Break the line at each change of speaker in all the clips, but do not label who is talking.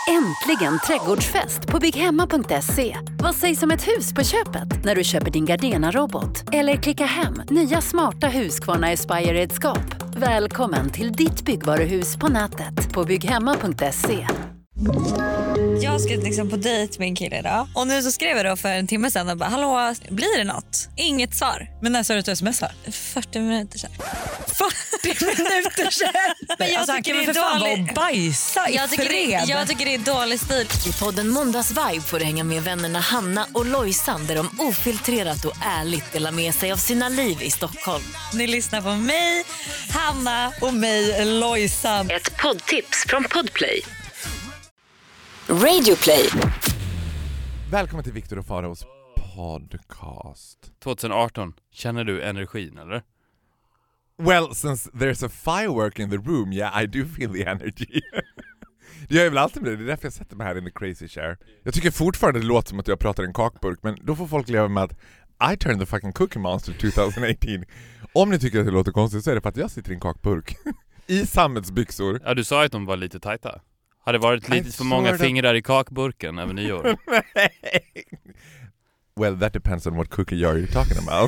Äntligen trädgårdsfest på bygghemma.se. Vad sägs om ett hus på köpet när du köper din Gardena-robot? Eller klicka hem nya smarta Husqvarna Aspire-redskap. Välkommen till ditt byggvaruhus på nätet på bygghemma.se.
Jag ska liksom på dejt med en kille idag. Och nu så skrev jag då för en timme sedan och bara, hallå, blir det något? Inget svar.
Men när sa du att du smsar?
40 minuter sedan.
40 minuter sedan?
Men jag tycker det är
för fan
dålig.
och bajsa i
Jag tycker det är dålig stil.
I podden Måndagsvibe får du hänga med vännerna Hanna och Lojsan där de ofiltrerat och ärligt delar med sig av sina liv i Stockholm.
Ni lyssnar på mig, Hanna.
Och mig, Lojsan.
Ett poddtips från Podplay.
Radioplay.
Välkommen till Viktor och Faraos podcast.
2018, känner du energin eller?
Well, since there's a firework in the room, yeah, I do feel the energy. Det gör jag väl alltid med det, det är därför jag sätter mig här in the crazy chair. Jag tycker fortfarande det låter som att jag pratar i en kakburk, men då får folk leva med att I turned the fucking Cookie Monster 2018. Om ni tycker att det låter konstigt så är det för att jag sitter i en kakburk. I sammetsbyxor.
Ja, du sa att de var lite tajta. Hade varit lite för många fingrar i kakburken över nyår.
Well, that depends on what cookie jar you're talking about.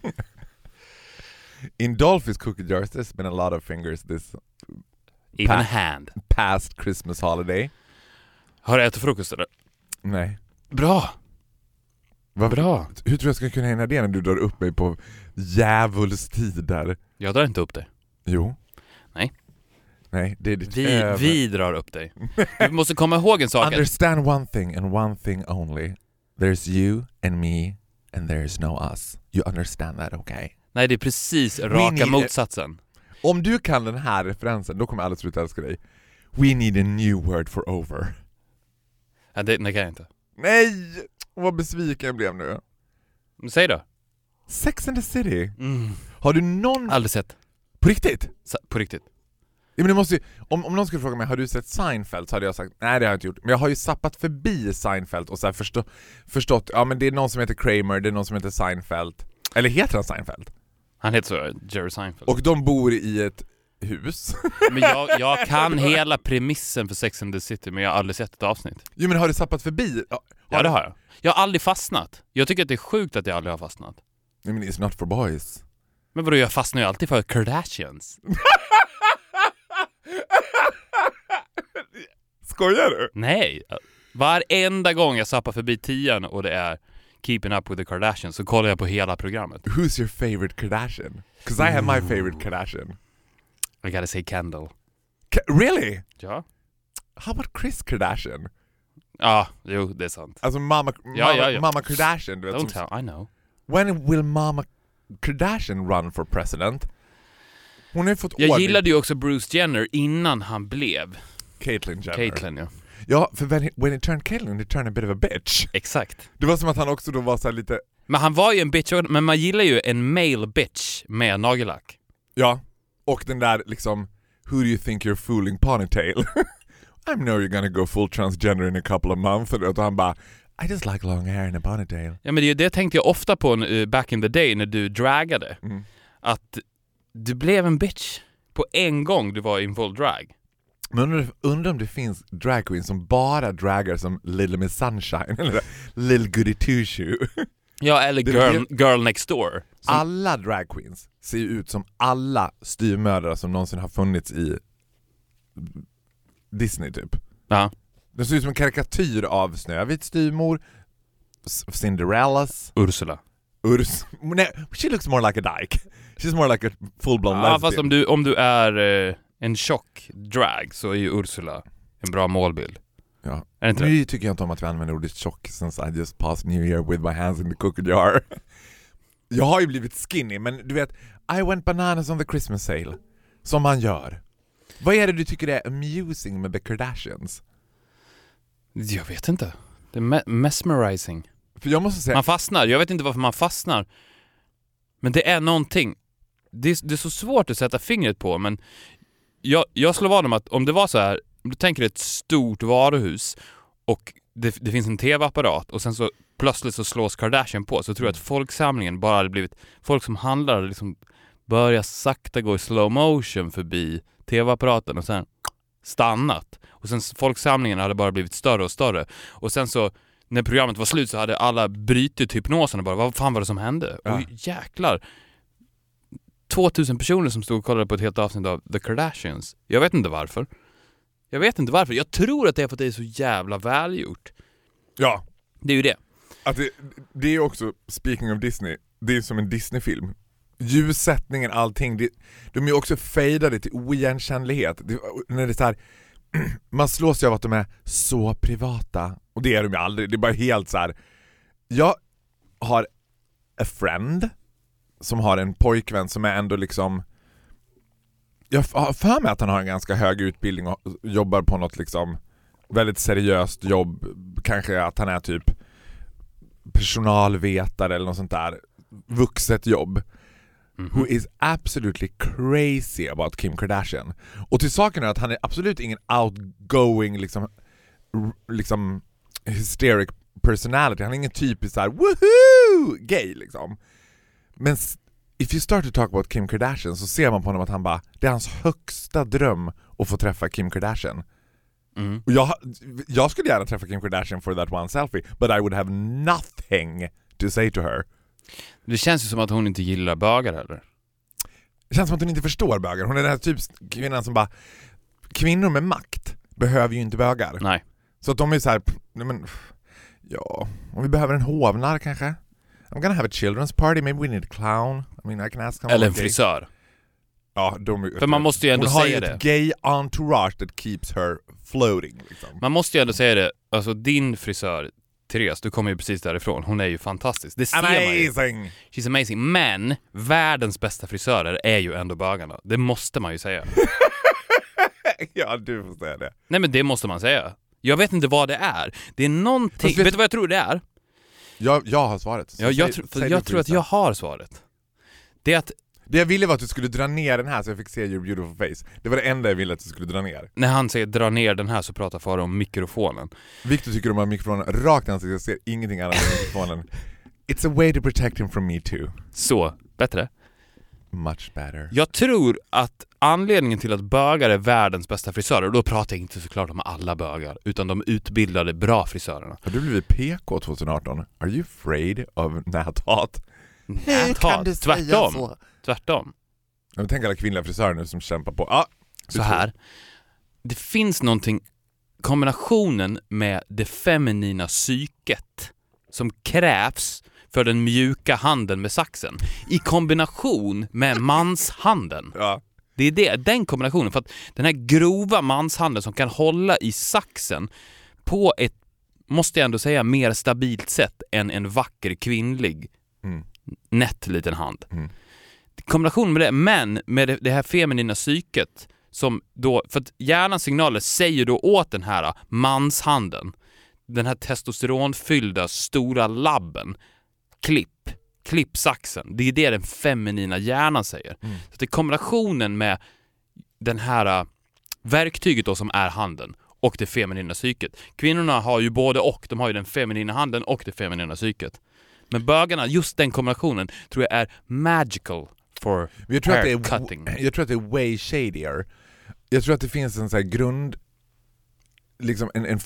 In Dolphys cookie jars there's been a lot of fingers this
Even a hand.
past Christmas holiday.
Har du ätit frukost eller?
Nej.
Bra.
Vad
bra.
Hur tror jag ska kunna hinna det när du drar upp mig på djävulstider?
Jag drar inte upp dig.
Jo. Nej, det är ditt
vi drar upp dig. Du måste komma ihåg en sak.
Understand one thing and one thing only. There's you and me and there's no us. You understand that, okay?
Nej, det är precis raka motsatsen.
Om du kan den här referensen, då kommer alla sluta älska dig. We need a new word for over.
Ja, det kan jag inte.
Nej! Vad besviken jag blev nu.
Men säg då.
Sex and the City. Har du någon...
Aldrig sett.
På riktigt?
På riktigt.
Ja, men det måste ju... om någon skulle fråga mig, har du sett Seinfeld? Så hade jag sagt, nej det har jag inte gjort. Men jag har ju sappat förbi Seinfeld och så här förstått, ja men det är någon som heter Kramer, det är någon som heter Seinfeld. Eller heter han Seinfeld?
Han heter så, Jerry Seinfeld.
Och de bor i ett hus.
Men jag kan hela premissen för Sex and the City, men jag har aldrig sett ett avsnitt.
Jo, men har du sappat förbi?
Ja, det har jag. Jag har aldrig fastnat. Jag tycker att det är sjukt att jag aldrig har fastnat.
I mean, it's not for boys.
Men vadå, jag fastnar ju alltid för Kardashians.
Skojar du?
Nej. Varenda gång jag zappar förbi 10 och det är Keeping Up with the Kardashians så kollar jag på hela programmet.
Who's your favorite Kardashian? Because I have my favorite Kardashian.
I gotta say Kendall.
Really?
Ja.
How about Kris Kardashian?
Ja, jo, det är sant.
Alltså mamma Kardashian, du vet.
Don't tell, I know.
When will Mama Kardashian run for president? Hon har fått
Jag gillade ju också Bruce Jenner innan han blev
Caitlyn Jenner.
Caitlyn, ja.
Ja, för when it turned Caitlyn, it turned a bit of a bitch.
Exakt.
Det var som att han också då var så här lite...
Men han var ju en bitch, men man gillar ju en male bitch med nagellack.
Ja, och den där liksom, who do you think you're fooling ponytail? I know you're gonna go full transgender in a couple of months. Och han bara, I just like long hair and a ponytail.
Ja, men det tänkte jag ofta på back in the day när du dragade. Att du blev en bitch på en gång du var in full drag.
Men undrar om det finns drag queens som bara dragar som Little Miss Sunshine eller Little Goody Two-Shoe.
Ja, eller girl Next Door.
Alla drag queens ser ju ut som alla styrmödrar som någonsin har funnits i Disney typ.
Ja.
Det ser ut som en karikatyr av Snövit styrmor, Cinderellas,
Ursula.
Nej, she looks more like a dyke. She's more like a full-blown lesbian.
Fast om du är en tjock drag så är ju Ursula en bra målbild.
Ja.
Är det inte
Nu
det?
tycker jag inte om att vi använder ordet tjock since I just passed New Year with my hands in the cookie jar. Jag har ju blivit skinny, men du vet, I went bananas on the Christmas sale. Som man gör. Vad är det du tycker är amusing med the Kardashians?
Jag vet inte. Det är mesmerizing.
För jag måste säga...
Man fastnar. Jag vet inte varför man fastnar. Men det är någonting. Det är så svårt att sätta fingret på, men jag slår vad om att om det var så här, om du tänker ett stort varuhus och det finns en tv-apparat och sen så plötsligt så slås Kardashian på, så tror jag att folksamlingen bara hade blivit, folk som handlar liksom börjar sakta gå i slow motion förbi tv-apparaten och sen stannat. Och sen folksamlingen hade bara blivit större och större. Och sen så, när programmet var slut så hade alla brytit hypnosen och bara, vad fan var det som hände?
Ja.
Och jäklar, 2000 personer som stod och kollade på ett helt avsnitt av The Kardashians. Jag vet inte varför. Jag tror att det är för att det är så jävla välgjort.
Ja.
Det är ju det.
Att det är också, speaking of Disney, det är som en Disney-film. Ljussättningen, allting, de är också fejdade till oigenkännlighet. När det är så här, man slås ju av att de är så privata. Och det är de ju aldrig, det är bara helt så här. Jag har a friend som har en pojkvän som är ändå liksom, jag har för mig att han har en ganska hög utbildning och jobbar på något liksom väldigt seriöst jobb. Kanske att han är typ personalvetare eller något sånt där vuxet jobb. Who is absolutely crazy about Kim Kardashian. Och till saken är att han är absolut ingen outgoing liksom hysteric personality. Han är ingen typisk så här woohoo gay liksom. Men if you start to talk about Kim Kardashian så ser man på honom att han bara, det är hans högsta dröm att få träffa Kim Kardashian. Och jag skulle gärna träffa Kim Kardashian for that one selfie, but I would have nothing to say to her.
Det känns ju som att hon inte gillar bögar heller.
Det känns som att hon inte förstår bögar. Hon är den här typ kvinnan som bara, kvinnor med makt behöver ju inte bögar.
Nej.
Så att de är så här, nej men, ja, om vi behöver en hovnar kanske. I'm gonna have a children's party, maybe we need a clown. I mean, I can ask
eller en frisör.
Ja,
för man måste ju ändå säga det.
Hon har ju ett gay entourage that keeps her floating liksom.
Man måste ju ändå säga det. Alltså din frisör Therese, du kommer ju precis därifrån. Hon är ju fantastisk. Det ser man ju. She's amazing. Men världens bästa frisörer är ju ändå bögarna. Det måste man ju säga.
Ja, du får säga det.
Nej, men det måste man säga. Jag vet inte vad det är. Det är någonting. Vet du vad jag tror det är?
Jag har svaret.
Ja, jag tror att jag har svaret. Det är att
det jag ville var att du skulle dra ner den här så jag fick se your beautiful face. Det var det enda jag ville att du skulle dra ner.
När han säger dra ner den här så pratar Farao om mikrofonen.
Victor tycker om att mikrofonen rakt i ansiktet. Jag ser ingenting annat än mikrofonen. It's a way to protect him from me too.
Så, bättre?
Much better.
Jag tror att anledningen till att bögar är världens bästa frisörer, och då pratar jag inte såklart om alla bögar, utan de utbildade bra frisörerna.
Har du blivit PK 2018? Are you afraid of näthat?
Näthat? Tvärtom.
Jag tänker alla kvinnliga frisörer nu som kämpar på.
Så här. Det finns någonting, kombinationen med det feminina psyket som krävs för den mjuka handen med saxen i kombination med manshanden.
Ja.
Det är den kombinationen, för att den här grova manshanden som kan hålla i saxen på ett, måste jag ändå säga, mer stabilt sätt än en vacker kvinnlig nätt liten hand. Kombinationen med det, men med det här feminina psyket som då, för att hjärnans signaler säger då åt den här manshanden, den här testosteronfyllda stora labben, klipp saxen. Det är det den feminina hjärnan säger. Så det är kombinationen med den här verktyget då som är handen och det feminina psyket. Kvinnorna har ju både och. De har ju den feminina handen och det feminina psyket. Men bögarna, just den kombinationen tror jag är magical for hair cutting.
Jag tror att det är way shadier. Jag tror att det finns en så här grund, liksom en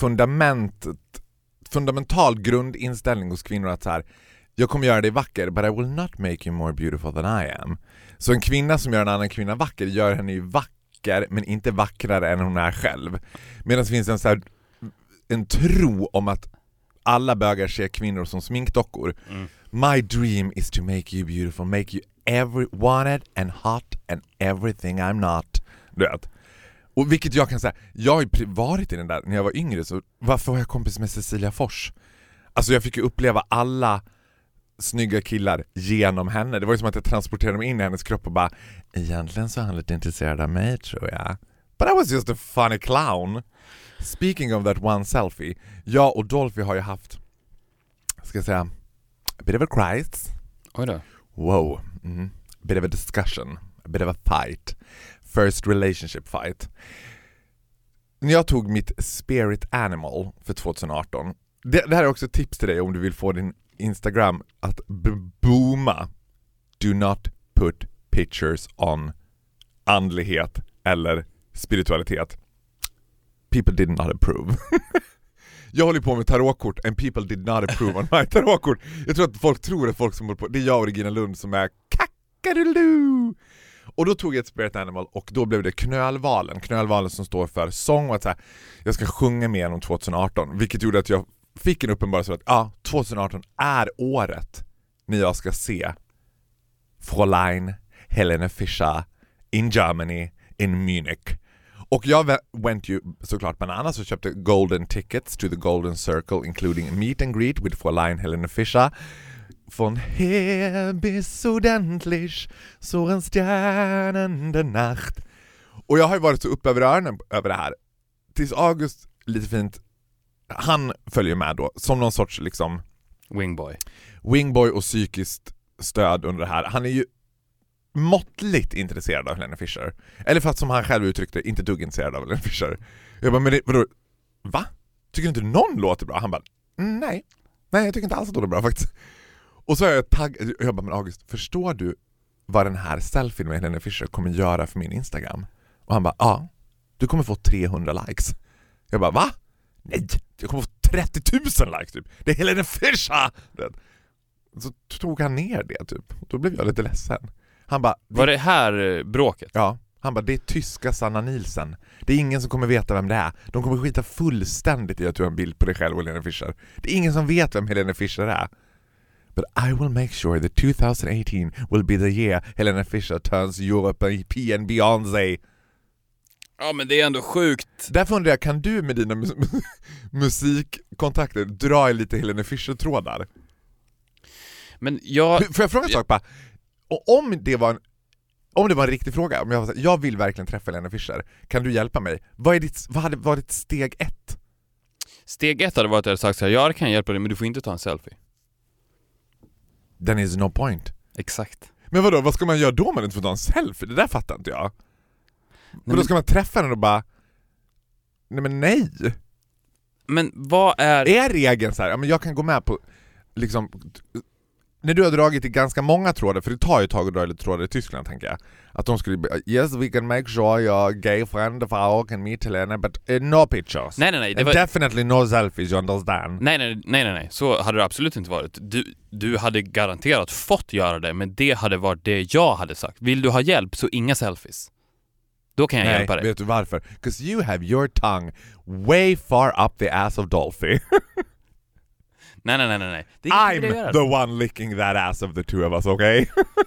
fundamental grundinställning hos kvinnor att så här, jag kommer göra dig vacker, but I will not make you more beautiful than I am. Så en kvinna som gör en annan kvinna vacker gör henne ju vacker, men inte vackrare än hon är själv. Medan det finns en så här, en tro om att alla bögar ser kvinnor som sminkdockor. My dream is to make you beautiful, make you every wanted and hot and everything I'm not. Du vet. Och vilket jag kan säga, jag har ju varit i den där när jag var yngre, så varför var jag kompis med Cecilia Fors? Alltså jag fick ju uppleva alla snygga killar genom henne. Det var ju som att jag transporterade mig in i hennes kropp och bara, egentligen så är han lite intresserad av mig, tror jag. But I was just a funny clown. Speaking of that one selfie, jag och Dolphy har ju haft, ska jag säga, a bit of a crisis.
Oj då.
Wow. A bit of a discussion. A bit of a fight. First relationship fight. När jag tog mitt spirit animal för 2018. Det här är också ett tips till dig om du vill få din Instagram att booma. Do not put pictures on andlighet eller spiritualitet. people did not approve. Jag håller på med tarotkort and people did not approve on my tarotkort. Jag tror att folk tror att folk som håller på, det är jag och Regina Lund som är kackarulu. Och då tog jag ett spirit animal och då blev det knölvalen som står för sång och att så här, jag ska sjunga mer om 2018, vilket gjorde att jag fick en uppenbarelse att 2018 är året när jag ska se Fräulein Helene Fischer in Germany, in Munich. Och jag went ju såklart bananas och köpte golden tickets to the Golden Circle, including meet and greet with Fräulein Helene Fischer. Von her bis ordentlich så en stjärnande nacht. Och jag har ju varit så uppe över öronen över det här. Tills August, lite fint, han följer med då som någon sorts liksom wingboy och psykiskt stöd under det här. Han är ju måttligt intresserad av Helene Fischer. Eller för att som han själv uttryckte, inte dugg intresserad av Helene Fischer. Jag bara, men vadå? Va? Tycker inte någon låter bra? Han bara, nej, jag tycker inte alls att det låter bra faktiskt. Och så är jag bara, men August, förstår du vad den här selfien med Helene Fischer kommer göra för min Instagram? Och han bara, ja, du kommer få 300 likes. Jag bara, va? Nej, jag kommer få 30 000 likes typ. Det är Helene Fischer! Så tog han ner det typ. Då blev jag lite ledsen. Han bara,
var det här bråket?
Ja, han bara, det är tyska Sanna Nielsen. Det är ingen som kommer veta vem det är. De kommer skita fullständigt i att du har en bild på dig själv och Helene Fischer. Det är ingen som vet vem Helene Fischer är. But I will make sure that 2018 will be the year Helene Fischer turns European Beyoncé.
Ja, men det är ändå sjukt.
Därför undrar jag, kan du med dina musikkontakter dra i lite Helene Fischer-trådar?
Men jag...
Får jag fråga en sak bara? Och om det var en riktig fråga, om jag vill verkligen träffa Helene Fischer, kan du hjälpa mig? Vad hade varit steg 1?
Steg 1 hade varit att jag hade sagt så här, jag kan hjälpa dig, men du får inte ta en selfie.
Then is no point.
Exakt.
Men vadå, vad ska man göra då om man inte får ta en selfie? Det där fattar inte jag. Men då ska man träffa den och bara, nej.
Men vad är
regeln så här? Ja, men jag kan gå med på liksom, när du har dragit i ganska många trådar, för det tar ju ett tag att dra lite trådar i Tyskland, tänker jag. Att de skulle, yes, we can make sure your gay friend of ours can meet Helena, but no pictures.
Nej.
Det var... Definitely no selfies, you understand?
Nej. Så hade det absolut inte varit. Du hade garanterat fått göra det, men det hade varit det jag hade sagt. Vill du ha hjälp så inga selfies. Då kan jag hjälpa dig.
Vet du varför? Because you have your tongue way far up the ass of Dolphy.
Nej.
I'm the one licking that ass of the two of us, okay?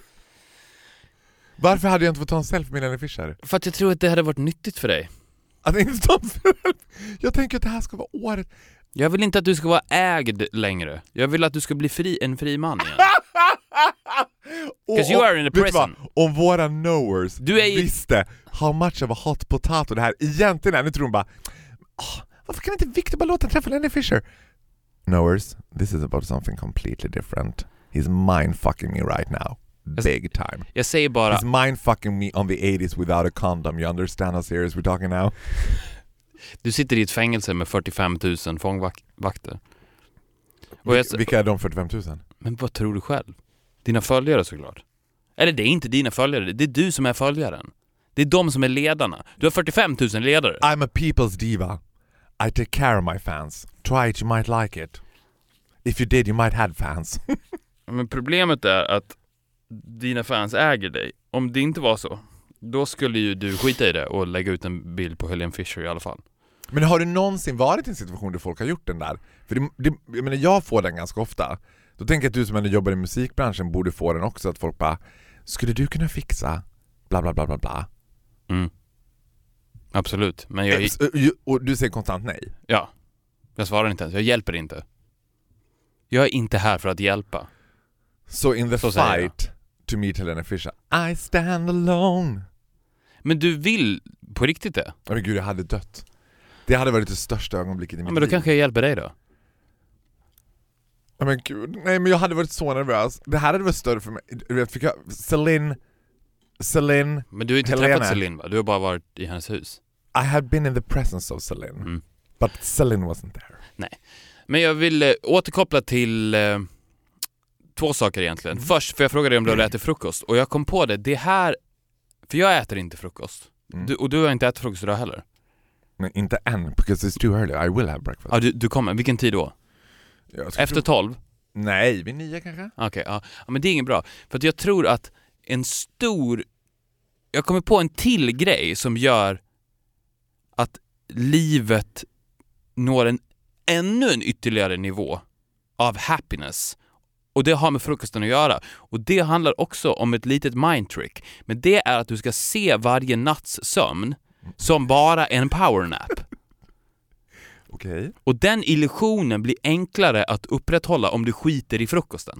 Varför hade jag inte fått ta en selfie med Helene Fischer?
För att jag tror att det hade varit nyttigt för dig.
Att inte ta en selfie? Jag tänker att det här ska vara året.
Jag vill inte att du ska vara ägd längre. Jag vill att du ska bli en fri man igen. Because you are in a prison.
Om våra knowers visste how much of a hot potato det här egentligen är. Nu tror de bara, varför kan inte Victor bara låta träffa Helene Fischer? Knowers, this is about something completely different. He's mind-fucking me right now. Big time.
Jag säger bara...
He's mind-fucking me on the 80s without a condom. You understand how serious we're talking now?
Du sitter i ett fängelse med 45 000 fångvakter.
Vilka är de 45 000?
Men vad tror du själv? Dina följare såklart. Eller det är inte dina följare, det är du som är följaren. Det är de som är ledarna. Du har 45 000 ledare.
I'm a people's diva. I take care of my fans. Try it, you might like it. If you did, you might have fans.
Men problemet är att dina fans äger dig. Om det inte var så, då skulle ju du skita i det och lägga ut en bild på Helene Fischer i alla fall.
Men har du någonsin varit i en situation där folk har gjort den där? För jag menar, jag får den ganska ofta. Då tänker jag att du som ändå jobbar i musikbranschen borde få den också. Att folk bara, skulle du kunna fixa bla bla bla bla bla?
Mm. Absolut. Men
och du säger konstant nej?
Ja. Jag svarar inte ens. Jag hjälper inte. Jag är inte här för att hjälpa.
So in the fight to meet Helene Fischer, I stand alone.
Men du vill på riktigt det?
Men gud, jag hade dött. Det hade varit det största ögonblicket i mitt liv.
Men då kanske jag hjälper dig då.
Men gud, nej, men jag hade varit så nervös. Det här hade varit större för mig. Fick jag Celine.
Men du har inte träffat Celine, va? Du har bara varit i hennes hus.
I had been in the presence of Celine. But Celine wasn't there.
Nej. Men jag vill återkoppla till två saker egentligen. Först, för jag frågade dig om du hade ätit frukost. Och jag kom på det här... För jag äter inte frukost. Och du har inte ätit frukost idag heller.
Men inte än, because it's too early. I will have breakfast.
Ja, du kommer. Vilken tid då? Efter 12?
Nej, vid 9 kanske.
Okej, ja. Men det är inget bra. För att jag tror att jag kommer på en till grej som gör att livet når ännu en ytterligare nivå av happiness. Och det har med frukosten att göra. Och det handlar också om ett litet mindtrick. Men det är att du ska se varje natts sömn som bara en powernap.
Okej.
Och den illusionen blir enklare att upprätthålla om du skiter i frukosten.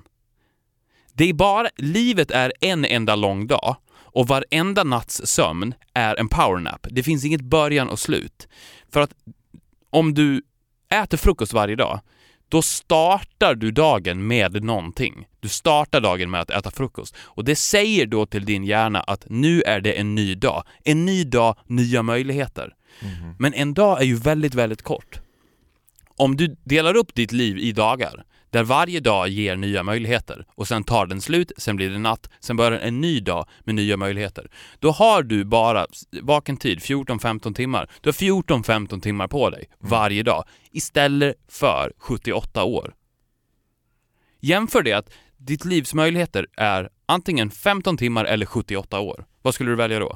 Livet är en enda lång dag och varenda natts sömn är en powernap. Det finns inget början och slut. För att om du äter frukost varje dag, då startar du dagen med någonting. Du startar dagen med att äta frukost. Och det säger då till din hjärna att nu är det en ny dag. En ny dag, nya möjligheter. Mm-hmm. Men en dag är ju väldigt, väldigt kort. Om du delar upp ditt liv i dagar, där varje dag ger nya möjligheter och sen tar den slut, sen blir det natt, sen börjar en ny dag med nya möjligheter. Då har du bara vaken tid, 14-15 timmar. Du har 14-15 timmar på dig varje dag istället för 78 år. Jämför det att ditt livs möjligheter är antingen 15 timmar eller 78 år. Vad skulle du välja då?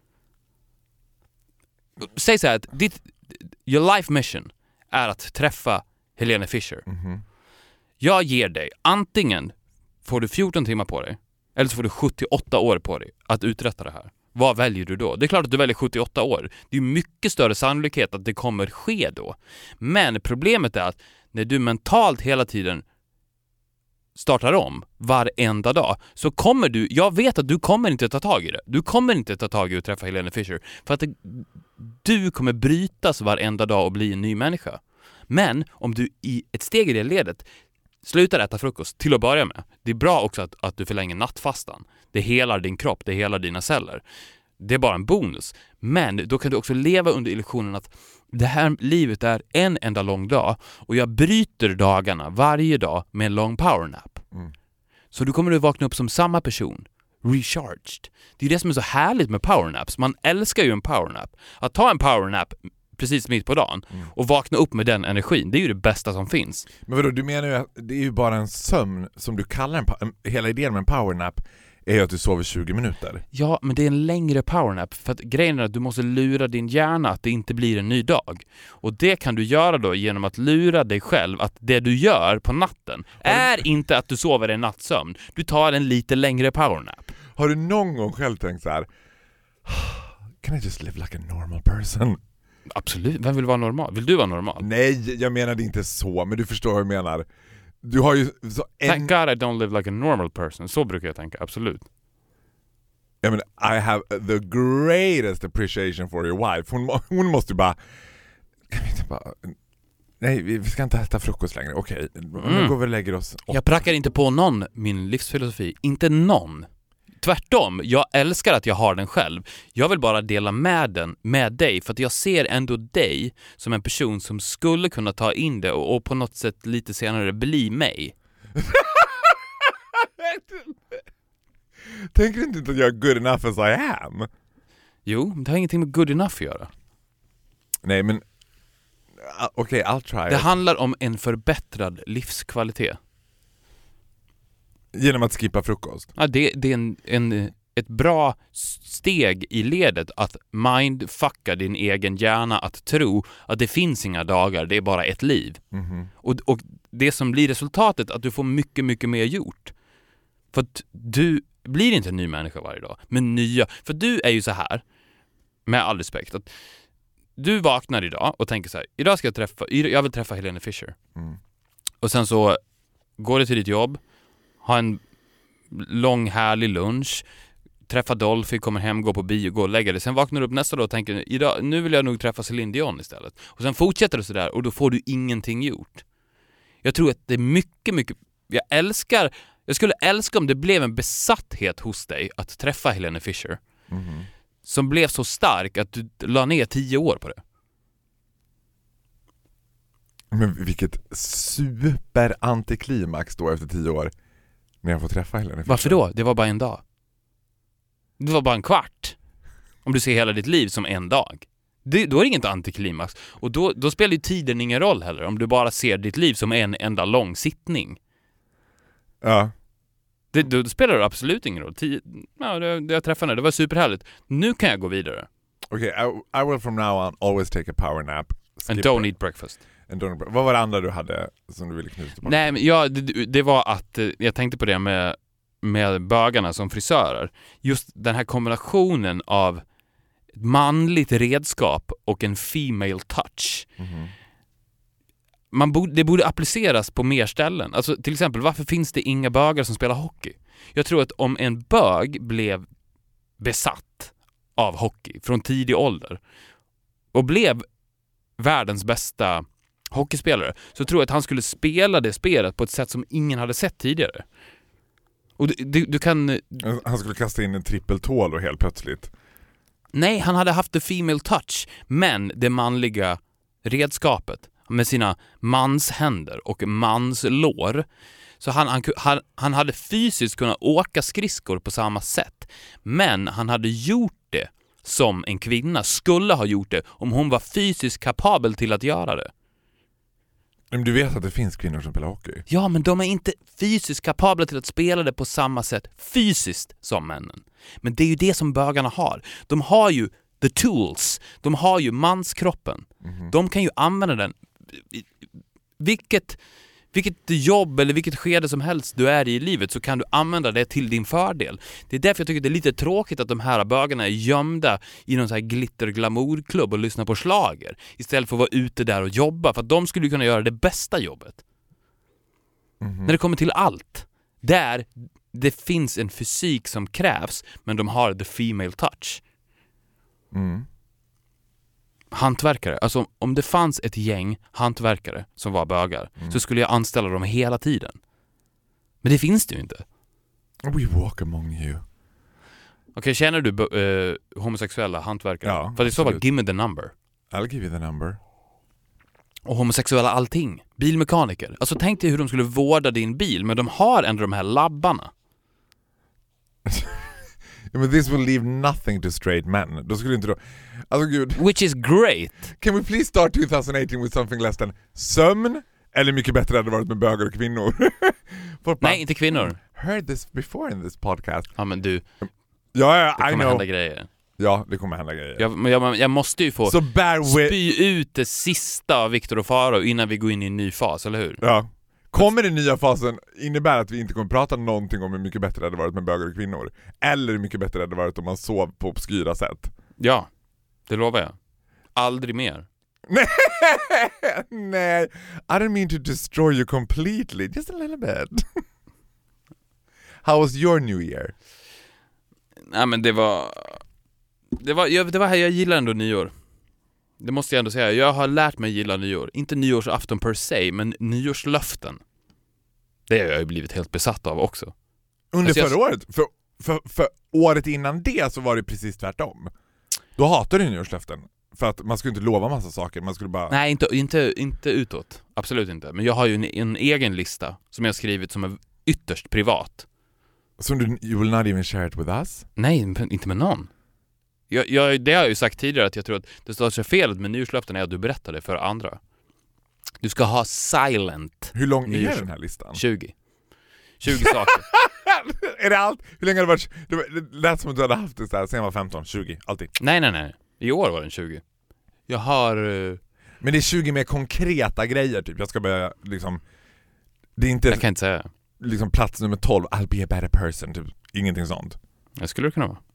Säg så här att your life mission är att träffa Helene Fischer. Mm-hmm. Jag ger dig, antingen får du 14 timmar på dig eller så får du 78 år på dig att uträtta det här. Vad väljer du då? Det är klart att du väljer 78 år. Det är mycket större sannolikhet att det kommer ske då. Men problemet är att när du mentalt hela tiden startar om varenda dag så kommer jag vet att du kommer inte ta tag i det. Du kommer inte ta tag i att träffa Helene Fischer för att du kommer brytas varenda dag och bli en ny människa. Men om du i ett steg i det ledet slutar äta frukost till att börja med. Det är bra också att du förlänger nattfastan. Det helar din kropp, det helar dina celler. Det är bara en bonus. Men då kan du också leva under illusionen att det här livet är en enda lång dag och jag bryter dagarna varje dag med en lång powernap. Mm. Så du kommer att vakna upp som samma person. Recharged. Det är det som är så härligt med powernaps. Man älskar ju en powernap. Att ta en powernap precis mitt på dagen och vakna upp med den energin, det är ju det bästa som finns.
Men vadå, du menar ju att det är ju bara en sömn som du kallar hela idén med en powernap är ju att du sover 20 minuter.
Ja, men det är en längre powernap för att grejen är att du måste lura din hjärna att det inte blir en ny dag. Och det kan du göra då genom att lura dig själv att det du gör på natten är inte att du sover en nattsömn. Du tar en lite längre powernap.
Har du någon gång själv tänkt så här: can I just live like a normal person?
Absolut, vem vill vara normal? Vill du vara normal?
Nej, jag menade inte så, men du förstår vad jag menar. Du har ju så
Thank God I don't live like a normal person. Så brukar jag tänka, absolut.
I mean, I have the greatest appreciation for your wife. Hon måste ju bara... Kan vi inte bara... Nej, vi ska inte äta frukost längre. Okej, nu går vi och lägger oss.
Jag prackar inte på någon min livsfilosofi. Inte någon. Tvärtom, jag älskar att jag har den själv. Jag vill bara dela med den med dig för att jag ser ändå dig som en person som skulle kunna ta in det och på något sätt lite senare bli mig.
Tänker du inte att jag är good enough as I am?
Jo, det har ingenting med good enough att göra.
Nej, men okej, I'll try.
Det handlar om en förbättrad livskvalitet.
Genom att skippa frukost?
Ja, det är ett bra steg i ledet att mindfucka din egen hjärna att tro att det finns inga dagar, det är bara ett liv. Mm-hmm. Och det som blir resultatet att du får mycket, mycket mer gjort. För att du blir inte en ny människa varje dag, men nya. För du är ju så här, med all respekt, att du vaknar idag och tänker så här: idag ska jag vill träffa Helene Fischer. Mm. Och sen så går du till ditt jobb, ha en lång härlig lunch, träffa Dolphy, kommer hem, gå på bio, gå och lägga dig. Sen vaknar du upp nästa dag och tänker nu vill jag nog träffa Celine Dion istället. Och sen fortsätter du sådär och då får du ingenting gjort. Jag tror att det är mycket, mycket... Jag skulle älska om det blev en besatthet hos dig att träffa Helene Fischer. Mm-hmm. Som blev så stark att du la ner 10 år på det.
Men vilket super-antiklimax då efter 10 år när jag får träffa Helene Fischer.
Varför då? Det var bara en dag. Det var bara en kvart. Om du ser hela ditt liv som en dag. Då är det inget antiklimax. Och då spelar ju tiden ingen roll heller. Om du bara ser ditt liv som en enda lång sittning.
Ja.
Då spelar det absolut ingen roll. Jag träffade henne, det var superhärligt. Nu kan jag gå vidare.
Okej, I will from now on always take a power nap.
And don't eat breakfast.
Vad var det andra du hade som du ville knyta tillbaka?
Nej, men det var att jag tänkte på det med bögarna som frisörer. Just den här kombinationen av ett manligt redskap och en female touch. Det borde appliceras på mer ställen. Alltså till exempel, varför finns det inga bögar som spelar hockey? Jag tror att om en bög blev besatt av hockey från tidig ålder och blev världens bästa hockeyspelare, så tror jag att han skulle spela det spelet på ett sätt som ingen hade sett tidigare. Och du kan...
Han skulle kasta in en trippeltål och helt plötsligt.
Nej, han hade haft the female touch, men det manliga redskapet med sina manshänder och manslår. Så han hade fysiskt kunnat åka skridskor på samma sätt, men han hade gjort det som en kvinna skulle ha gjort det om hon var fysiskt kapabel till att göra det.
Men du vet att det finns kvinnor som spelar hockey?
Ja, men de är inte fysiskt kapabla till att spela det på samma sätt fysiskt som männen. Men det är ju det som bögarna har. De har ju the tools. De har ju manskroppen. De kan ju använda den. Vilket jobb eller vilket skede som helst du är i livet, så kan du använda det till din fördel. Det är därför jag tycker det är lite tråkigt att de här bögarna är gömda i någon så här glitter-glamourklubb och lyssnar på slager istället för att vara ute där och jobba, för att de skulle kunna göra det bästa jobbet. När det kommer till allt, där det finns en fysik som krävs, men de har the female touch. Hantverkare, alltså om det fanns ett gäng hantverkare som var bögar, så skulle jag anställa dem hela tiden. Men det finns det ju inte.
We walk among you.
Okej, känner du homosexuella hantverkare?
Ja,
för det är så bara, give me the number.
I'll give you the number.
Och homosexuella allting. Bilmekaniker. Alltså tänk dig hur de skulle vårda din bil, men de har ändå de här labbarna.
Men this will leave nothing to straight men. Då skulle inte då... Alltså gud.
Which is great.
Can we please start 2018 with something less than sömn? Eller mycket bättre hade det varit med bögar och kvinnor.
Nej, inte kvinnor.
Heard this before in this podcast.
Ja, men du.
Ja,
det
I
kommer
know.
hända grejer.
Ja, det kommer hända grejer.
Jag måste ju få spy ut det sista av Viktor och Faro innan vi går in i en ny fas, eller hur?
Ja. Kommer den nya fasen innebära att vi inte kommer prata någonting om hur mycket bättre det hade varit med bögar och kvinnor? Eller hur mycket bättre det hade varit om man sov på obskyra sätt?
Ja, det lovar jag. Aldrig mer.
Nej, I don't mean to destroy you completely, just a little bit. How was your new year?
Nej, men det var här, jag gillar ändå nyår. Det måste jag ändå säga. Jag har lärt mig gilla nyår. Inte nyårsafton per se, men nyårslöften. Det har jag ju blivit helt besatt av också.
Under
alltså
förra året? För året innan det så var det precis tvärtom. Då hatade du nyårslöften. För att man skulle inte lova massa saker. Man skulle bara...
Nej, inte utåt. Absolut inte. Men jag har ju en egen lista som jag har skrivit som är ytterst privat.
Så you will not even share it with us?
Nej, inte med någon. Det har jag ju sagt tidigare, att jag tror att det största felet med nyårslöften är att du berättar det för andra. Du ska ha silent.
Hur lång är den här listan?
20 saker.
Är det allt? Hur länge har det varit? Det lät som att du hade haft det så här sen jag var 15, 20, alltid.
Nej. I år var den 20. Jag har...
Men det är 20 mer konkreta grejer typ. Jag ska börja liksom... Det är inte...
Jag kan inte säga.
Liksom plats nummer 12, I'll be a better person typ. Ingenting sånt.
Det skulle det kunna vara.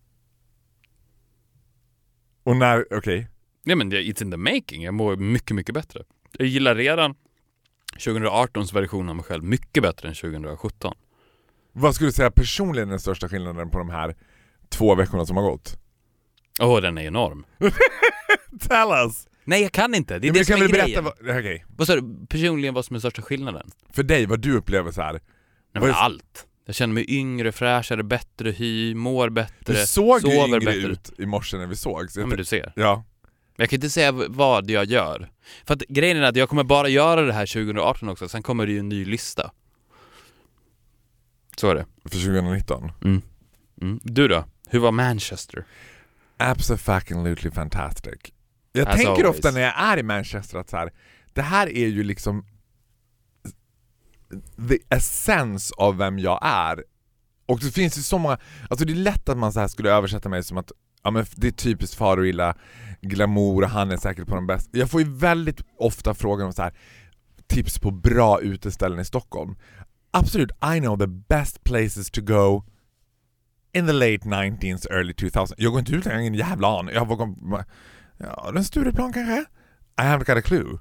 Och när, okej.
Nej, men it's in the making. Jag mår mycket, mycket bättre. Jag gillar redan 2018s version av mig själv mycket bättre än 2017.
Vad skulle du säga personligen den största skillnaden på de här 2 veckorna som har gått?
Den är enorm.
Tell us!
Nej, jag kan inte. Det är
men
det som är grejen.
Okej.
Vad sa du? Personligen, vad som är största skillnaden?
För dig, vad du upplever så här.
Nej, men allt. Jag känner mig yngre, fräschare, bättre hy, mår bättre,
du såg ju
sover
yngre
bättre
ut i morse när vi såg.
Ja, men du ser.
Ja.
Jag kan inte säga vad jag gör. För att grejen är att jag kommer bara göra det här 2018 också. Sen kommer det ju en ny lista. Så är det.
För 2019?
Du då? Hur var Manchester?
Absolutely fantastic. Jag
As
tänker
always.
ofta när jag är i Manchester att så här, det här är ju liksom the essence av vem jag är. Och det finns ju så många, alltså det är lätt att man så här skulle översätta mig som att ja, men det är typiskt far och illa glamour och han är säkert på de bästa. Jag får ju väldigt ofta frågan om så här tips på bra uteställen i Stockholm. Absolut, I know the best places to go in the late 90s, early 2000s. Jag går inte ut, jag har ingen jävla aning. Jag vågar, ja, den Stureplan kanske? I haven't got a clue.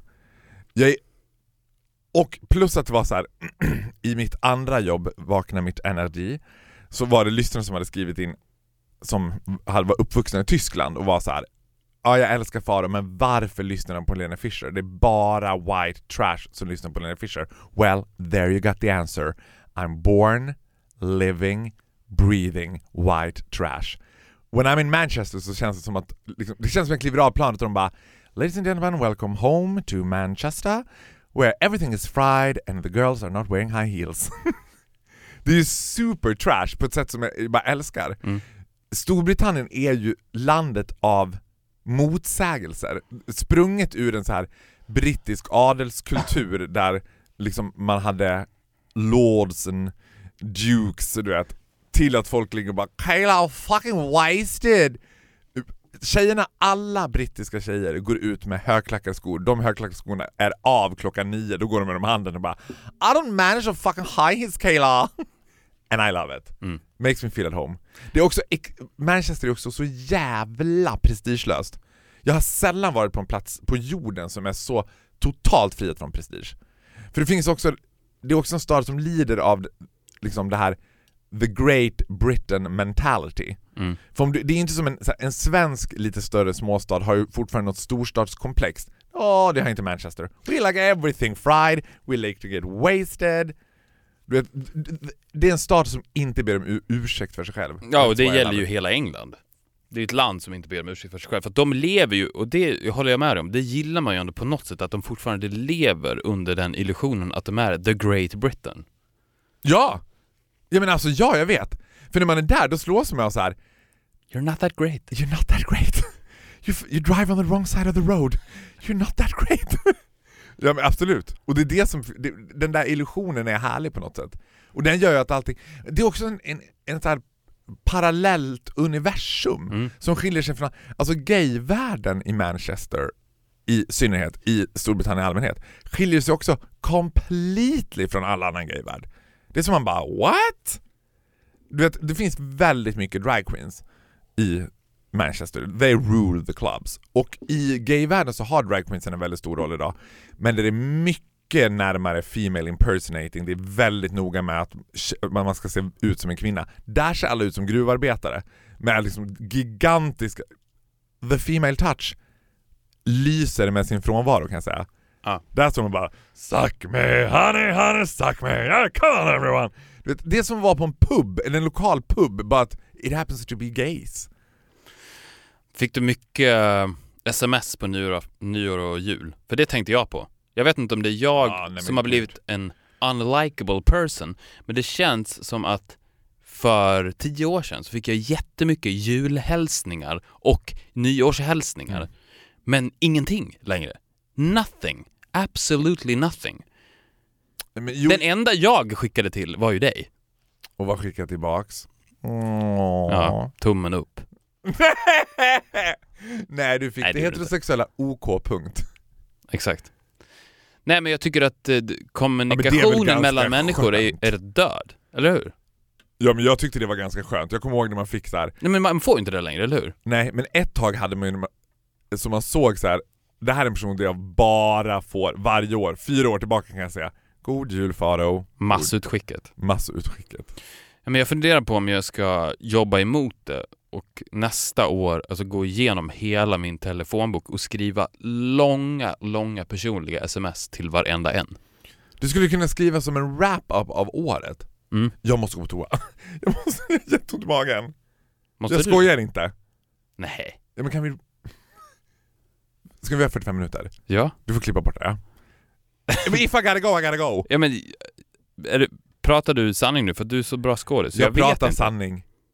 Och plus att det var så här i mitt andra jobb, Vakna mitt energi, så var det lyssnare som hade skrivit in som var uppvuxna i Tyskland och var så här: ja, jag älskar Faro, men varför lyssnar de på Lena Fischer? Det är bara white trash som lyssnar på Lena Fischer. Well, there you got the answer. I'm born, living, breathing white trash. When I'm in Manchester så känns det som att liksom, det känns som att jag kliver av planet och de bara: ladies and gentlemen, welcome home to Manchester where everything is fried and the girls are not wearing high heels. Det är ju super trash på ett sätt som jag bara älskar. Storbritannien är ju landet av motsägelser, sprunget ur en så här brittisk adelskultur där liksom man hade lords and dukes, du vet, till att folk ligger och bara Kayla fucking wasted. Tjejerna, alla brittiska tjejer går ut med högklackade skor. De högklackade skorna är av 9:00. Då går de med dem i handen och bara I don't manage a fucking high heels, Kayla. And I love it. Makes me feel at home. Det är också, Manchester är också så jävla prestigelöst. Jag har sällan varit på en plats på jorden som är så totalt frihet från prestige. För det finns också, det är också en stad som lider av liksom det här the Great Britain mentality. För om det är inte som en svensk lite större småstad har ju fortfarande något storstadskomplex. Det har inte Manchester. We like everything fried. We like to get wasted. Det är en stad som inte ber om ursäkt för sig själv.
Ja, och det gäller ju hela England. Det är ett land som inte ber om ursäkt för sig själv. För att de lever ju, och det håller jag med om, det gillar man ju ändå på något sätt, att de fortfarande lever under den illusionen att de är the Great Britain.
Ja! Jag menar alltså, ja, jag vet. För när man är där, då slås man av så här:
You're not that great.
You're not that great. You drive on the wrong side of the road. You're not that great. Ja, men absolut. Och det är det som den där illusionen är härlig på något sätt. Och den gör ju att allting, det är också en så här parallellt universum som skiljer sig från, alltså gayvärlden i Manchester i synnerhet, i Storbritannien i allmänhet, skiljer sig också completely från all annan gayvärld. Det är som man bara, what? Du vet, det finns väldigt mycket drag queens i Manchester. They rule the clubs. Och i gayvärlden så har drag queens en väldigt stor roll idag. Men det är mycket närmare female impersonating. Det är väldigt noga med att man ska se ut som en kvinna. Där ser alla ut som gruvarbetare. Med liksom gigantiska... The female touch lyser med sin frånvaro, kan jag säga. Där står man bara, suck me, honey, suck me. Yeah, come on everyone. Det som var på en pub, eller en lokal pub, but it happens to be gays.
Fick du mycket sms på nyår och jul? För det tänkte jag på. Jag vet inte om det är jag som har blivit en unlikable person, men det känns som att för 10 år sedan så fick jag jättemycket julhälsningar och nyårshälsningar. Men ingenting längre. Nothing. Absolutely nothing. Den enda jag skickade till var ju dig.
Och vad skickade tillbaks?
Ja, tummen upp.
Nej, du fick det heterosexuella OK-punkt.
Exakt. Nej, men jag tycker att kommunikationen mellan människor är död. Eller hur?
Ja, men jag tyckte det var ganska skönt. Jag kommer ihåg när man fick så här.
Nej, men man får inte det längre, eller hur?
Nej, men ett tag hade man ju, så man såg så här, det här är en person där jag bara får varje år, 4 år tillbaka kan jag säga, god jul Faro.
Massutskicket. Ja, men jag funderar på om jag ska jobba emot det och nästa år alltså gå igenom hela min telefonbok och skriva långa personliga sms till varenda en.
Du skulle kunna skriva som en wrap-up av året. Jag måste gå på toa. Jag måste jätteont i magen. Jag skojar inte.
Nej.
Ja, men kan vi... Ska vi ha 45 minuter?
Ja.
Du får klippa bort det, ja. If I gotta go.
Ja, men pratar du sanning nu? För du är så bra skådis.
Jag pratar sanning.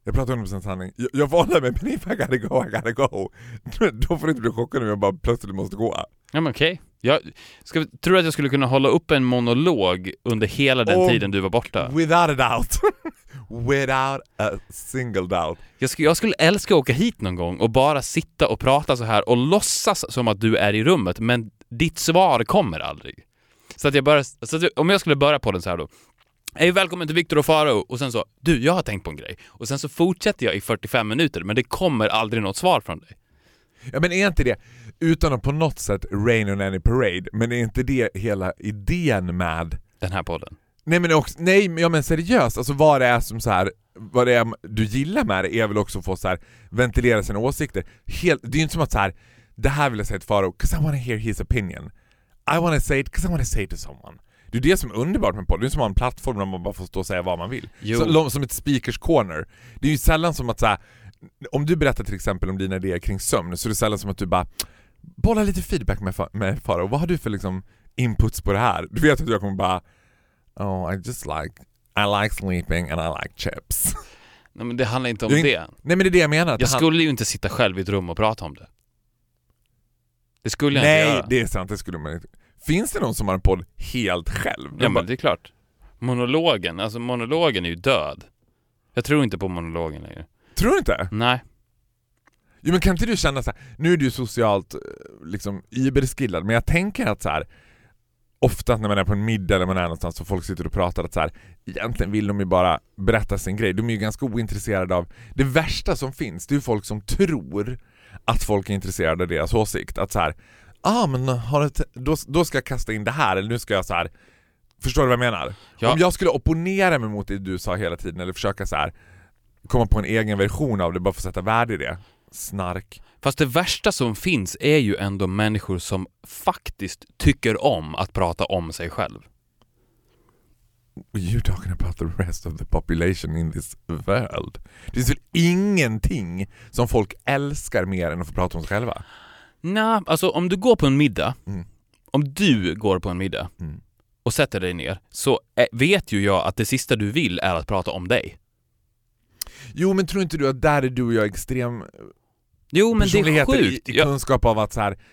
Jag pratar 100% sanning. Jag valde mig, men if I gotta go. Då får du inte bli chockad om jag bara plötsligt måste gå.
Ja, men okej. Tror du att jag skulle kunna hålla upp en monolog under hela den tiden du var borta?
Without a doubt. Without a single doubt.
Jag skulle älska att åka hit någon gång och bara sitta och prata så här och låtsas som att du är i rummet, men ditt svar kommer aldrig. Så att om jag skulle börja på den så här då. Hej, välkommen till Viktor och Farao. Och sen så, jag har tänkt på en grej. Och sen så fortsätter jag i 45 minuter, men det kommer aldrig något svar från dig.
Ja, men är inte det, utan att på något sätt rain on any parade, men är inte det hela idén med
den här podden?
Nej, men seriöst, alltså vad det är som så här, vad det är du gillar med det är väl också att få så här ventilera sina åsikter. Det är ju inte som att så här, det här vill jag säga till Farao, 'cause I want to hear his opinion. I want to say it 'cause I want to say it to someone. Det är det som är underbart med podden. Det är som att ha en plattform där man bara får stå och säga vad man vill. Som ett speakers corner. Det är ju sällan som att så här, om du berättar till exempel om dina idéer kring sömn, så är det sällan som att du bara bollar lite feedback med Farao. Vad har du för liksom inputs på det här? Du vet att jag kommer bara I like sleeping and I like chips.
Nej, men det handlar inte om det.
Nej, men det är det jag menar.
Jag skulle ju inte sitta själv i ett rum och prata om det. Det skulle jag inte göra.
Nej, det är sant, det skulle man inte. Finns det någon som har en podd helt själv?
Ja, men det är klart. Monologen är ju död. Jag tror inte på monologen längre.
Tror du inte?
Nej.
Jo, men kan inte du känna så här, nu är du ju socialt liksom überskillad, men jag tänker att så här, ofta när man är på en middag eller man är någonstans och folk sitter och pratar att så här, egentligen vill de ju bara berätta sin grej. De är ju ganska ointresserade av det värsta som finns. Det är ju folk som tror att folk är intresserade av deras åsikt. Att så här, men då ska jag kasta in det här, eller nu ska jag så här. Förstår du vad jag menar? Ja. Om jag skulle opponera mig mot det du sa hela tiden, eller försöka så här komma på en egen version av det, bara för att sätta värde i det. Snark.
Fast det värsta som finns är ju ändå människor som faktiskt tycker om att prata om sig själv.
You're talking about the rest of the population in this world. Det finns väl ingenting som folk älskar mer än att få prata om sig själva?
Nej, alltså om du går på en middag, om du går på en middag och sätter dig ner, så vet ju jag att det sista du vill är att prata om dig. Jo,
men tror inte du att där är du och jag extrem...
Jo, men det är sjukt.
I kunskap av att så här...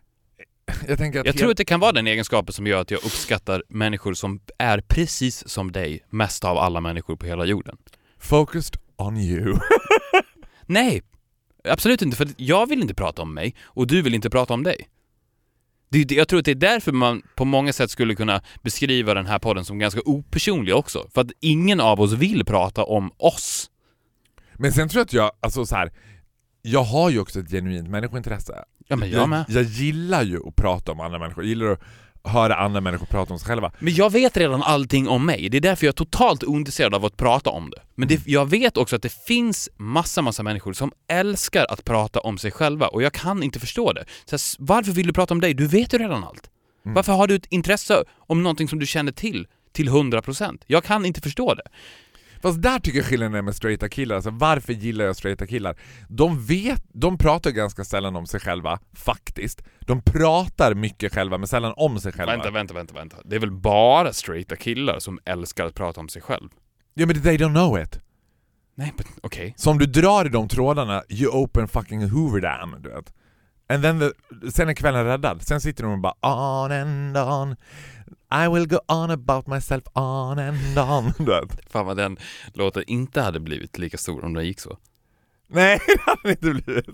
Jag
tror att det kan vara den egenskapen som gör att jag uppskattar människor som är precis som dig mest av alla människor på hela jorden.
Focused on you.
Nej, absolut inte. För jag vill inte prata om mig och du vill inte prata om dig. Jag tror att det är därför man på många sätt skulle kunna beskriva den här podden som ganska opersonlig också. För att ingen av oss vill prata om oss.
Men sen tror jag att jag har ju också ett genuint människointresse.
Ja, men
jag gillar ju att prata om andra människor. Jag gillar att höra andra människor prata om sig själva.
Men jag vet redan allting om mig. Det är därför jag är totalt ointresserad av att prata om det. Men jag vet också att det finns massa människor som älskar att prata om sig själva. Och jag kan inte förstå det. Så varför vill du prata om dig? Du vet ju redan allt. Varför har du ett intresse om någonting som du känner till 100%? Jag kan inte förstå det.
Fast där tycker jag skillnaden är med straighta killar. Alltså, varför gillar jag straighta killar? De pratar ganska sällan om sig själva, faktiskt. De pratar mycket själva, men sällan om sig själva.
Vänta. Det är väl bara straighta killar som älskar att prata om sig själv?
Ja, men they don't know it.
Nej, men okej.
Så om du drar i de trådarna, you open fucking Hoover Dam, du vet. And then sen är kvällen räddad. Sen sitter de och bara on and on. I will go on about myself on and on.
Fan vad den låten inte hade blivit lika stor om den gick så.
Nej, det hade den inte blivit.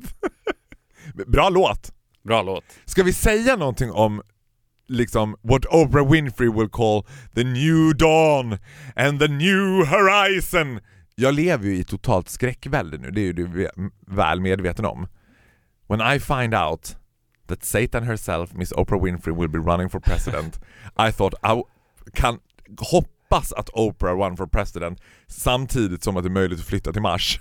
Bra låt.
Bra låt.
Ska vi säga någonting om liksom what Oprah Winfrey will call the new dawn and the new horizon? Jag lever ju i totalt skräckvälde nu. Det är ju du väl medveten om. When I find out that Satan herself, Miss Oprah Winfrey, will be running for president, I thought I kan hoppas att Oprah run for president samtidigt som att det är möjligt att flytta till Mars.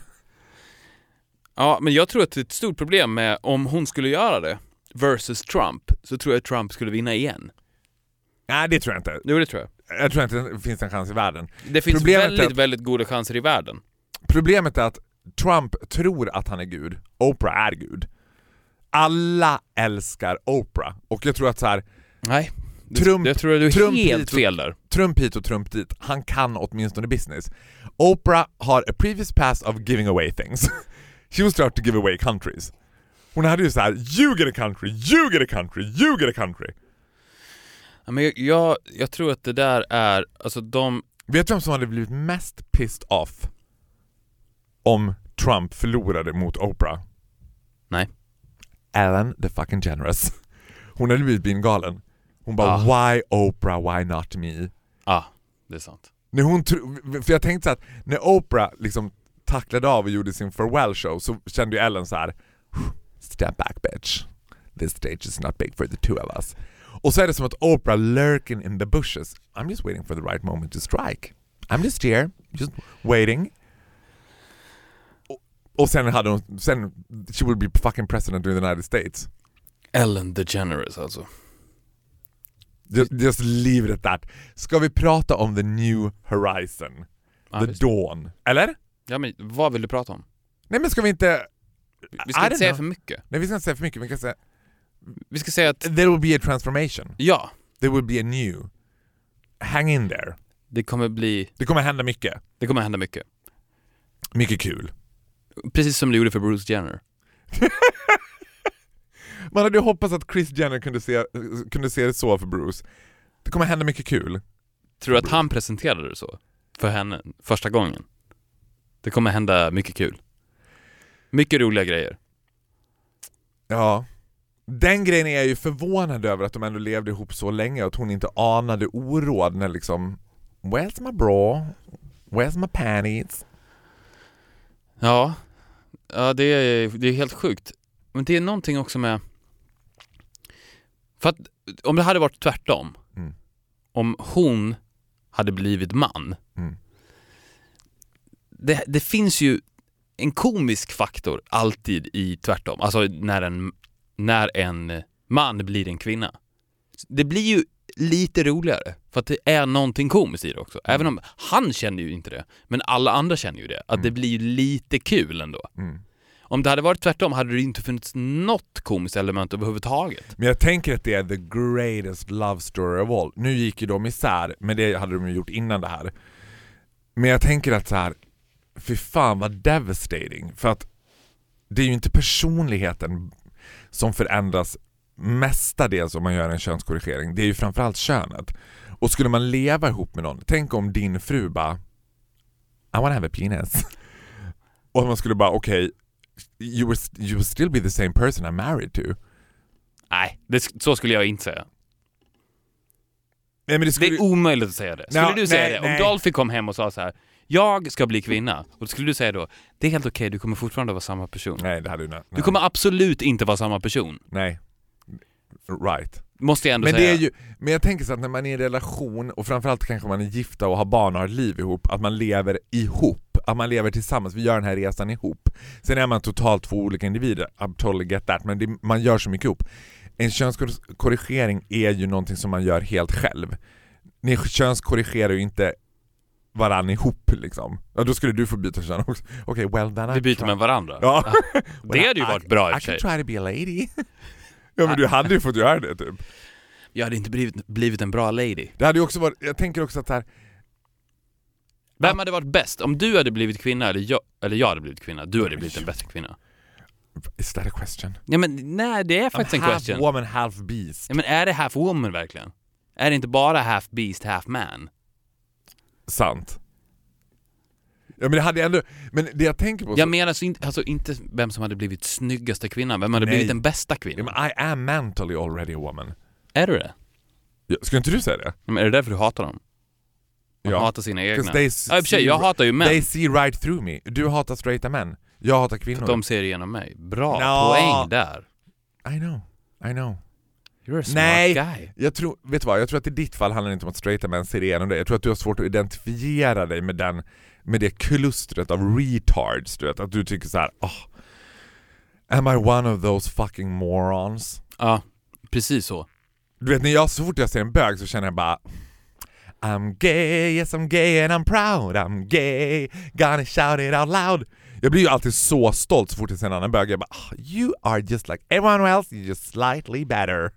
Ja, men jag tror att det är ett stort problem med om hon skulle göra det versus Trump, så tror jag att Trump skulle vinna igen.
Nej, det tror jag inte.
Jo, det tror jag.
Jag tror inte det finns en chans i världen.
Det finns väldigt goda chanser i världen.
Problemet är att Trump tror att han är Gud. Oprah är Gud. Alla älskar Oprah. Och jag tror att så här...
Nej, Jag tror att du är helt fel där.
Trump hit och Trump dit. Han kan åtminstone business. Oprah har a previous past of giving away things. She was start to give away countries. Hon hade ju så här: you get a country, you get a country, you get a country.
Ja, men jag tror att det där är, alltså
Vet du vem som hade blivit mest pissed off om Trump förlorade mot Oprah?
Nej.
Ellen the fucking generous. Hon hade blivit galen. Hon bara, why Oprah, why not me?
Det är sant.
När för jag tänkte så att när Oprah liksom tacklade av och gjorde sin farewell show så kände ju Ellen så här: step back bitch. This stage is not big for the two of us. Och så är det som att Oprah lurking in the bushes. I'm just waiting for the right moment to strike. I'm just here, just waiting. Och sen she will be fucking president of the United States.
Ellen DeGeneres alltså.
Just leave it at that. Ska vi prata om the new horizon? The dawn. Eller?
Ja, men vad vill du prata om?
Nej, men ska vi inte...
Vi ska inte säga för mycket.
Nej, vi ska inte säga för mycket.
Vi ska säga att...
There will be a transformation.
Ja.
There will be a new. Hang in there.
Det kommer
hända mycket.
Det kommer hända mycket.
Mycket kul.
Precis som det gjorde för Bruce Jenner.
Man hade ju hoppats att Kris Jenner kunde se det så för Bruce. Det kommer hända mycket kul.
Tror du att han presenterade det så för henne första gången? Det kommer hända mycket kul. Mycket roliga grejer.
Ja. Den grejen är jag ju förvånad över, att de ändå levde ihop så länge och att hon inte anade oråd när liksom, where's my bra? Where's my panties?
Ja, det är helt sjukt. Men det är någonting också med... För att om det hade varit tvärtom, om hon hade blivit man, det finns ju en komisk faktor alltid i tvärtom. Alltså när en man blir en kvinna. Det blir ju lite roligare för att det är någonting komiskt i det också. Även om han känner ju inte det, men alla andra känner ju det. Att det blir lite kul ändå. Om det hade varit tvärtom hade det inte funnits något komiskt element överhuvudtaget.
Men jag tänker att det är the greatest love story of all. Nu gick ju de isär, men det hade de ju gjort innan det här. Men jag tänker att så här, fy fan vad devastating. För att det är ju inte personligheten som förändras mestadels om man gör en könskorrigering. Det är ju framförallt könet. Och skulle man leva ihop med någon, tänk om din fru bara, I wanna have a penis. Och man skulle bara, okej, you will still be the same person I'm married to.
Nej, så skulle jag inte säga.
Nej, men
det är omöjligt att säga det. Skulle du säga det? Om Dolphy kom hem och sa så här, jag ska bli kvinna, och då skulle du säga då, det är helt okej, du kommer fortfarande vara samma person.
Nej, det hade du inte.
Du kommer absolut inte vara samma person.
Nej. Right.
Måste jag ändå
men
säga.
Det är ju, men jag tänker så att när man är i en relation, och framförallt kanske man är gifta och har barn och har ett liv ihop, att man lever ihop, att man lever tillsammans, vi gör den här resan ihop. Sen är man totalt två olika individer, I totally get that, men man gör så mycket ihop. En könskorrigering är ju någonting som man gör helt själv. Ni könskorrigerar ju inte varann ihop liksom. Ja, då skulle du få byta kön också. Okay, well then
vi byter med varandra.
Ja.
Det hade ju varit bra i och för sig.
I can try to be a lady. Ja, men du hade ju fått göra det typ.
Jag hade inte blivit en bra lady.
Det hade ju också varit, jag tänker också att här,
vem hade varit bäst? Om du hade blivit kvinna eller jag hade blivit kvinna, du hade blivit en bättre kvinna.
Is that a question?
Ja, men nej, det är faktiskt en question.
Half woman, half beast.
Ja, men är det half woman verkligen? Är det inte bara half beast, half man?
Sant. Ja, men det hade ändå, men det jag tänker på så...
Jag menar alltså inte vem som hade blivit snyggaste kvinnan, vem hade blivit den bästa kvinnan.
Ja, men I am mentally already a woman.
Är du det?
Ja, skulle inte du säga det?
Men är det därför du hatar dem? Man hatar sina egna.
Jag
hatar ju män.
They see right through me. Du hatar straighta män. Jag hatar kvinnor.
För de ser igenom mig. Bra poäng där.
I know.
You're a smart guy.
Jag tror att i ditt fall handlar det inte om att straighta män ser igenom dig. Jag tror att du har svårt att identifiera dig med det klustret av retards, du vet, att du tycker så här, am I one of those fucking morons?
Ja, precis så.
Du vet, så fort jag ser en bög så känner jag bara, I'm gay, yes I'm gay and I'm proud, I'm gay, gonna shout it out loud. Jag blir ju alltid så stolt så fort jag ser en annan bög. Jag bara, you are just like everyone else, you're just slightly better.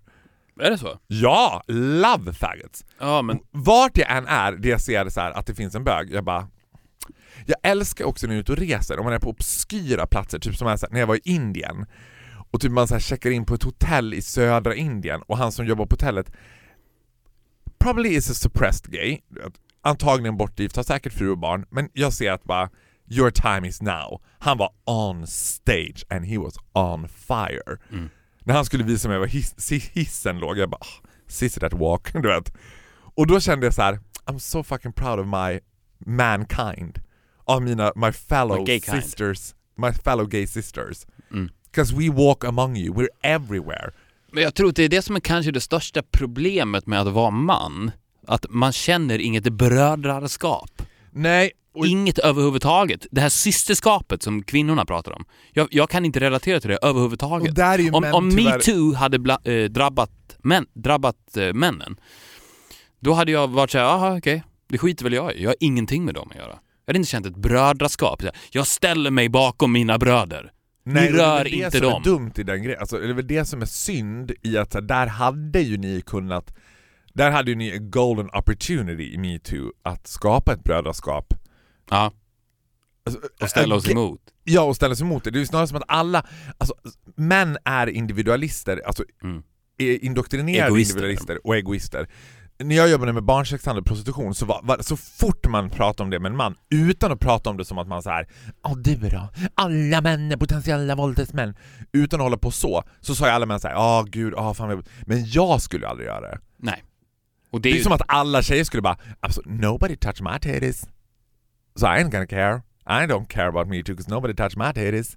Är det så?
Ja, love faggots.
Ja, men
Vart jag än är, det jag ser så här, att det finns en bög, jag älskar också när jag är ute och reser, om man är på obskyra platser, typ som när jag var i Indien och typ man så här checkar in på ett hotell i södra Indien och han som jobbar på hotellet probably is a suppressed gay, antagligen bortgift, har säkert fru och barn, men jag ser att bara your time is now. Han var on stage and he was on fire. När han skulle visa mig var hissen låg, jag bara sit that walk, du vet. Och då kände jag så här, I'm so fucking proud of my mankind, av my fellow sisters, my fellow gay sisters. Because we walk among you, we're everywhere.
Men jag tror att det är det som är kanske det största problemet med att vara man. Att man känner inget brödraskap.
Nej.
Inget överhuvudtaget. Det här systerskapet som kvinnorna pratar om. Jag kan inte relatera till det överhuvudtaget.
Och där är ju
om MeToo hade drabbat männen, då hade jag varit såhär, okej, det skiter väl jag i. Jag har ingenting med dem att göra. Jag hade inte känt ett brödraskap. Jag ställer mig bakom mina bröder.
Nej,
ni rör inte dem.
Det är det som är dumt i den grejen. Alltså, det är väl det som är synd i att där hade ju ni kunnat, där hade ju ni en golden opportunity i MeToo att skapa ett brödraskap.
Ja. Och ställa oss emot.
Ja, och ställa sig emot det. Det är ju snarare som att alla, alltså, män är individualister, alltså är indoktrinerade individualister och egoister. När jag jobbade med barnsexhandel och prostitution så fort man pratar om det med en man, utan att prata om det som att man så här, du då, alla män är potentiella våldtäktsmän, utan att hålla på så sa jag alla män så här, gud, fan, men jag skulle aldrig göra det.
Nej. Och det
är som att alla tjejer skulle bara, nobody touch my titties, so I ain't gonna care. I don't care about me too, because nobody touch my titties.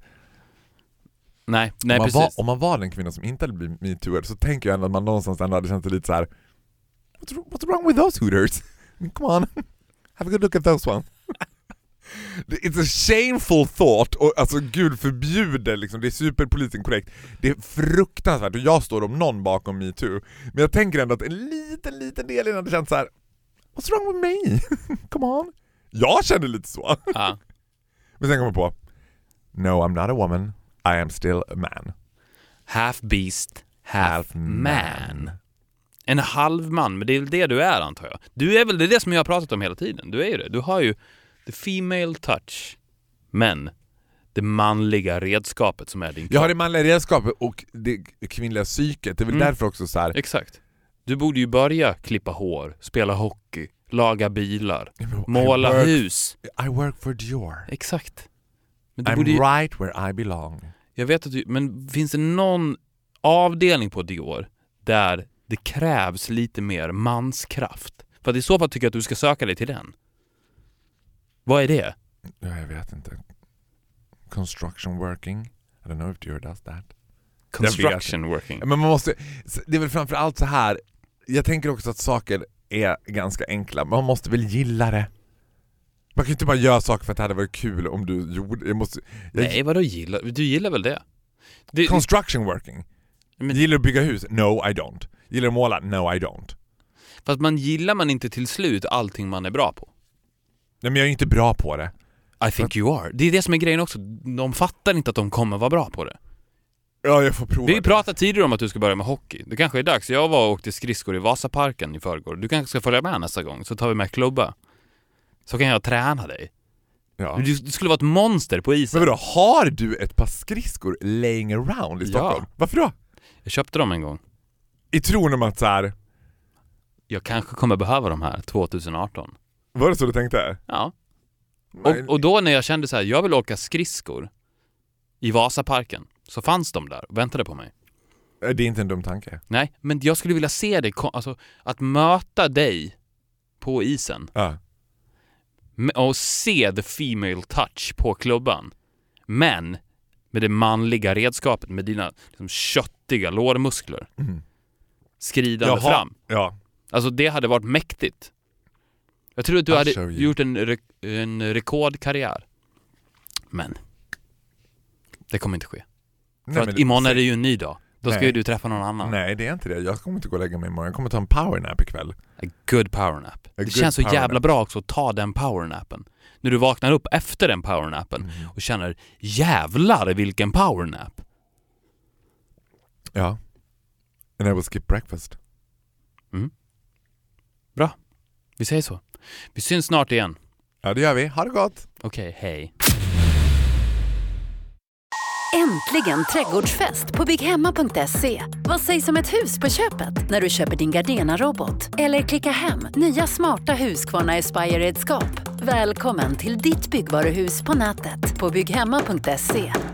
Nej, precis.
Om man var den kvinna som inte hade blivit MeToo'ad, så tänker jag ändå att man någonstans ändå hade känt sig lite så här, what's wrong with those hooters? I mean, come on, have a good look at those one. It's a shameful thought, och alltså gud förbjuder liksom, det är superpolitiskt korrekt. Det är fruktansvärt, och jag står om någon bakom MeToo. Men jag tänker ändå att en liten del innan det känns så här, what's wrong with me? Come on. Jag kände lite så. Men sen kommer jag på, no, I'm not a woman, I am still a man.
Half beast, half man. En halv man, men det är väl det du är, antar jag. Du är väl det som jag har pratat om hela tiden. Du är ju det. Du har ju the female touch, men det manliga redskapet som är din kropp.
Jag har det manliga redskapet och det kvinnliga psyket. Det är väl därför också så här.
Exakt. Du borde ju börja klippa hår, spela hockey, laga bilar, måla hus.
I work for Dior.
Exakt. Men
I'm right where I belong.
Jag vet att men finns det någon avdelning på Dior där det krävs lite mer manskraft? För att i så fall tycker jag att du ska söka dig till den. Vad är det?
Ja, jag vet inte. Construction working. I don't know if Dior does that.
Construction working.
Men man måste, det är väl framförallt så här. Jag tänker också att saker är ganska enkla. Man måste väl gilla det. Man kan ju inte bara göra saker för att det hade varit kul om du gjorde.
Nej, vadå gillar? Du gillar väl det?
Construction working. Men, gillar du att bygga hus? No, I don't. Gillar du att måla? No, I don't.
Fast gillar man inte till slut allting man är bra på?
Nej, men jag är inte bra på det.
I think you are. Det är det som är grejen också. De fattar inte att de kommer vara bra på det.
Ja, jag får prova.
Vi pratade tidigare om att du ska börja med hockey. Det kanske är dags. Jag var och åkte skridskor i Vasaparken i förrgår. Du kanske ska följa med nästa gång, så tar vi med klubba. Så kan jag träna dig.
Ja.
Du skulle vara ett monster på isen.
Men vadå, har du ett par skridskor laying around i Stockholm? Ja. Varför då? Jag
köpte dem en gång.
I tron om att så här,
jag kanske kommer behöva de här 2018.
Var det så du tänkte?
Ja. Och då när jag kände så här, jag vill åka skridskor i Vasaparken, så fanns de där och väntade på mig.
Det är inte en dum tanke.
Nej, men jag skulle vilja se dig, alltså att möta dig på isen.
Ja.
Och se the female touch på klubban. Men med det manliga redskapet, med dina liksom köttiga lårmuskler. Skridande fram.
Ja.
Alltså det hade varit mäktigt. Jag tror att du hade gjort en rekordkarriär. Men det kommer inte ske. För att imorgon är det ju en ny dag. Då ska ju du träffa någon annan.
Nej, det är inte det. Jag kommer inte gå och lägga mig imorgon. Jag kommer ta en powernap ikväll.
A good powernap. Det känns så jävla bra också att ta den powernappen. När du vaknar upp efter den powernappen och känner, jävlar vilken powernap.
Ja. And I will skip breakfast.
Bra. Vi säger så. Vi syns snart igen.
Ja, det gör vi. Ha det gott!
Okej, hej.
Äntligen trädgårdsfest på bygghemma.se. Vad sägs om ett hus på köpet när du köper din Gardena-robot? Eller klicka hem nya smarta Husqvarna Aspire-redskap. Välkommen till ditt byggvaruhus på nätet på bygghemma.se.